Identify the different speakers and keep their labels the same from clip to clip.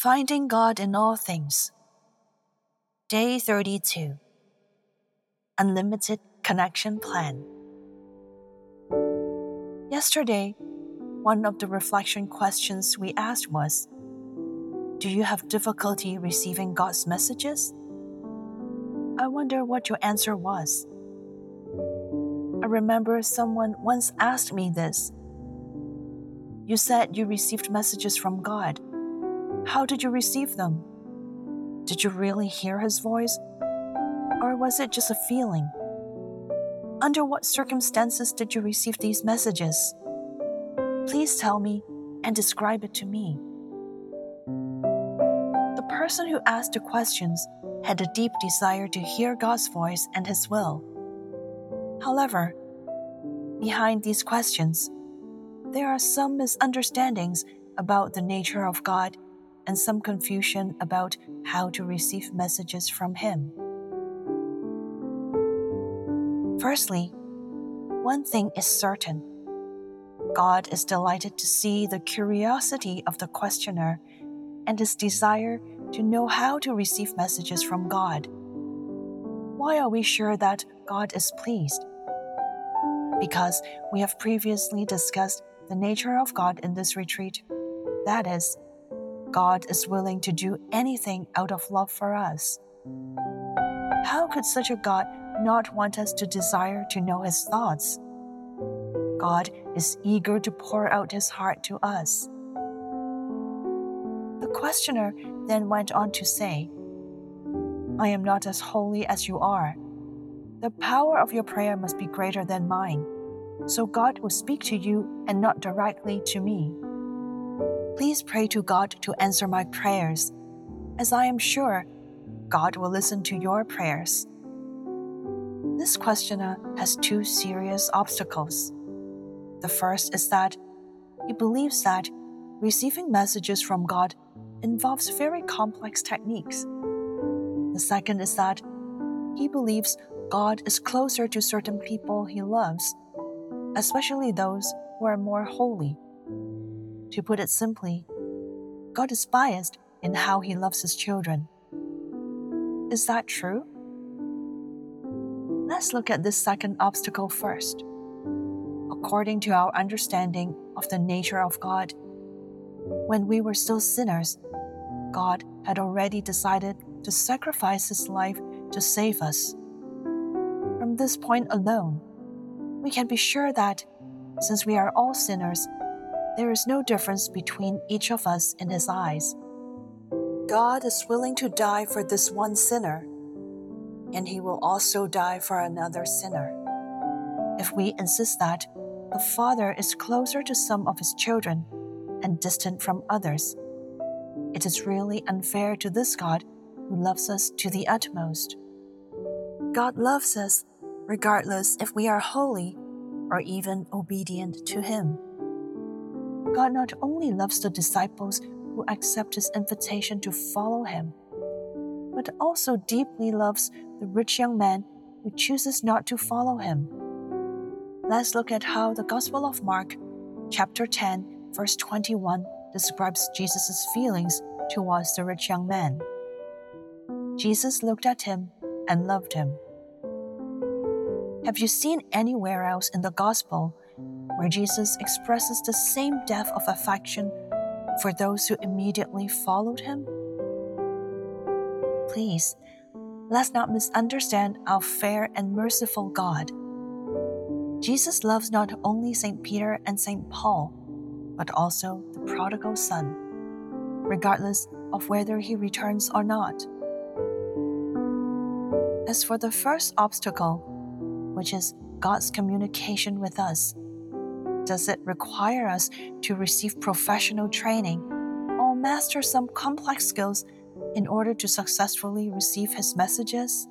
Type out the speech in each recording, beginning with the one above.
Speaker 1: Finding God in All Things. Day 32. Unlimited Connection Plan. Yesterday, one of the reflection questions we asked was, do you have difficulty receiving God's messages? I wonder what your answer was. I remember someone once asked me this. You said you received messages from God. How did you receive them? Did you really hear His voice? Or was it just a feeling? Under what circumstances did you receive these messages? Please tell me and describe it to me. The person who asked the questions had a deep desire to hear God's voice and His will. However, behind these questions, there are some misunderstandings about the nature of God and some confusion about how to receive messages from Him. Firstly, one thing is certain. God is delighted to see the curiosity of the questioner and his desire to know how to receive messages from God. Why are we sure that God is pleased? Because we have previously discussed the nature of God in this retreat. That is, God is willing to do anything out of love for us. How could such a God not want us to desire to know His thoughts? God is eager to pour out His heart to us. The questioner then went on to say, I am not as holy as you are. The power of your prayer must be greater than mine, so God will speak to you and not directly to me. Please pray to God to answer my prayers, as I am sure God will listen to your prayers. This questioner has two serious obstacles. The first is that he believes that receiving messages from God involves very complex techniques. The second is that he believes God is closer to certain people he loves, especially those who are more holy. To put it simply, God is biased in how He loves His children. Is that true? Let's look at this second obstacle first. According to our understanding of the nature of God, when we were still sinners, God had already decided to sacrifice His life to save us. From this point alone, we can be sure that, since we are all sinners, there is no difference between each of us in His eyes. God is willing to die for this one sinner, and He will also die for another sinner. If we insist that the Father is closer to some of His children and distant from others, it is really unfair to this God who loves us to the utmost. God loves us regardless if we are holy or even obedient to Him. God not only loves the disciples who accept His invitation to follow Him, but also deeply loves the rich young man who chooses not to follow Him. Let's look at how the Gospel of Mark, chapter 10, verse 21, describes Jesus' feelings towards the rich young man. Jesus looked at him and loved him. Have you seen anywhere else in the Gospel where Jesus expresses the same depth of affection for those who immediately followed Him? Please, let's not misunderstand our fair and merciful God. Jesus loves not only St. Peter and St. Paul, but also the prodigal son, regardless of whether he returns or not. As for the first obstacle, which is God's communication with us, does it require us to receive professional training or master some complex skills in order to successfully receive His messages?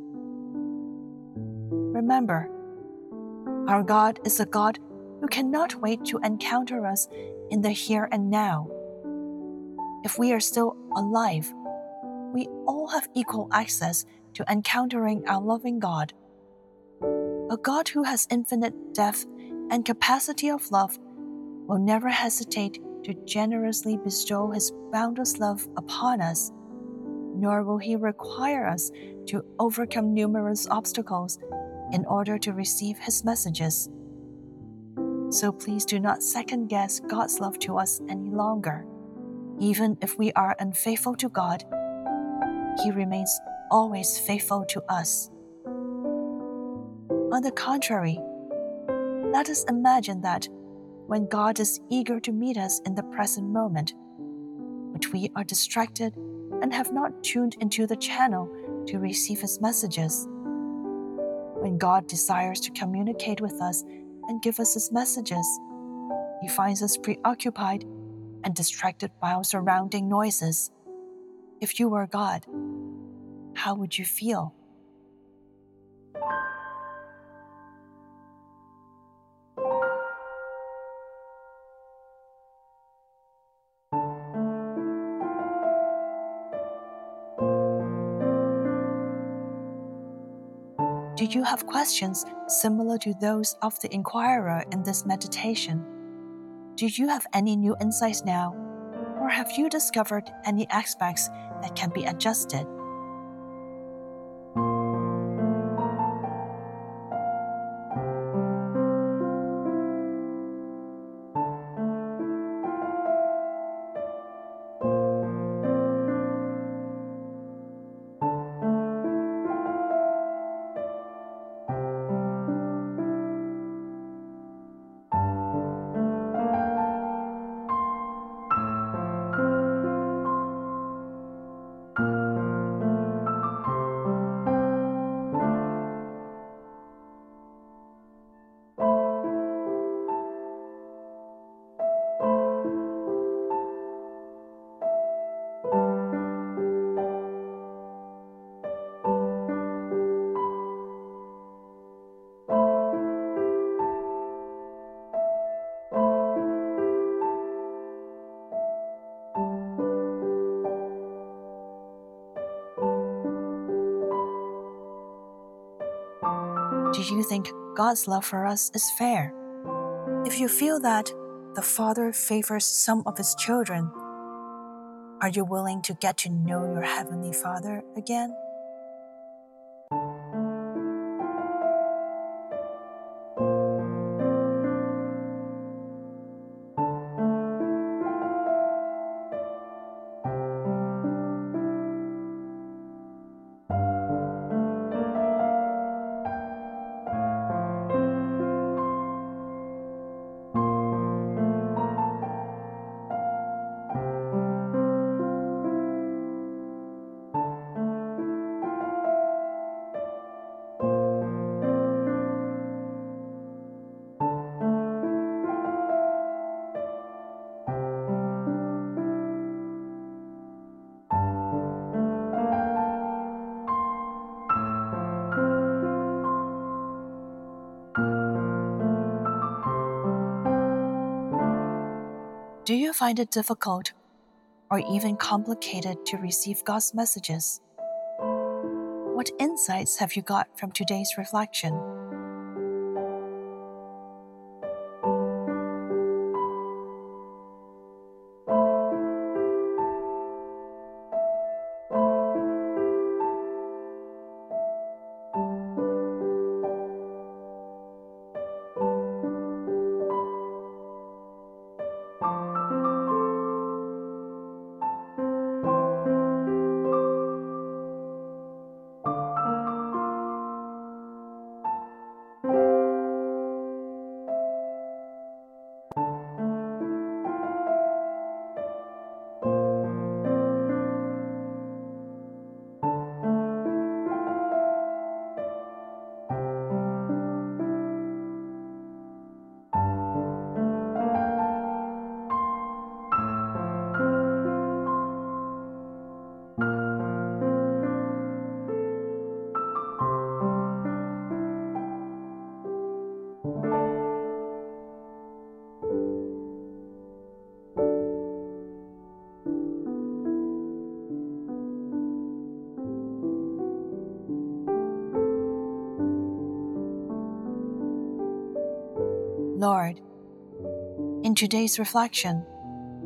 Speaker 1: Remember, our God is a God who cannot wait to encounter us in the here and now. If we are still alive, we all have equal access to encountering our loving God. A God who has infinite depth and capacity of love will never hesitate to generously bestow His boundless love upon us, nor will He require us to overcome numerous obstacles in order to receive His messages. So please do not second-guess God's love to us any longer. Even if we are unfaithful to God, He remains always faithful to us. On the contrary, let us imagine that when God is eager to meet us in the present moment, but we are distracted and have not tuned into the channel to receive His messages. When God desires to communicate with us and give us His messages, He finds us preoccupied and distracted by our surrounding noises. If you were God, how would you feel? Do you have questions similar to those of the inquirer in this meditation? Do you have any new insights now, or have you discovered any aspects that can be adjusted? Do you think God's love for us is fair? If you feel that the Father favors some of His children, are you willing to get to know your Heavenly Father again? Do you find it difficult or even complicated to receive God's messages? What insights have you got from today's reflection? Lord, in today's reflection,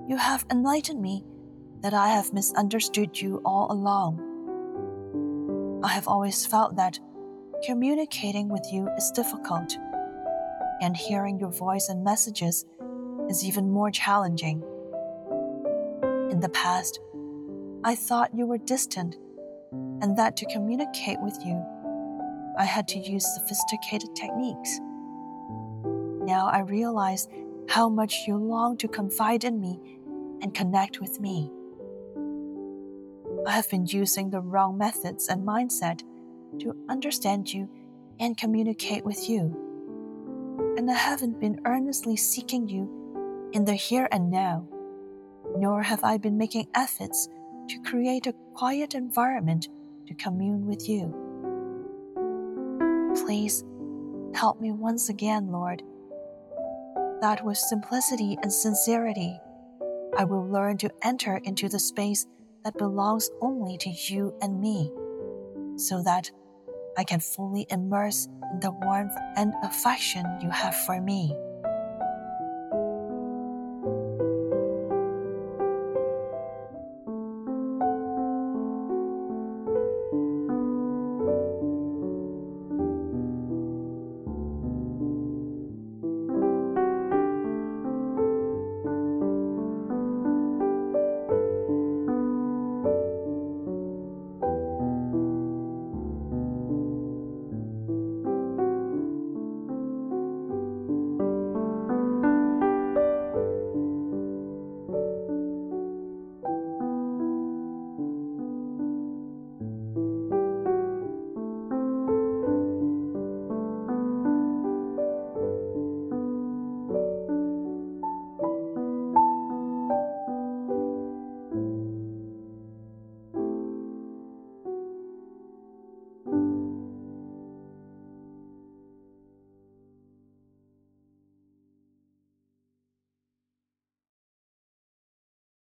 Speaker 1: You have enlightened me that I have misunderstood you all along. I have always felt that communicating with you is difficult, and hearing your voice and messages is even more challenging. In the past, I thought you were distant and that to communicate with you, I had to use sophisticated techniques. Now I realize how much you long to confide in me and connect with me. I have been using the wrong methods and mindset to understand you and communicate with you, and I haven't been earnestly seeking you in the here and now, nor have I been making efforts to create a quiet environment to commune with you. Please help me once again, Lord, that with simplicity and sincerity, I will learn to enter into the space that belongs only to you and me, so that I can fully immerse in the warmth and affection you have for me.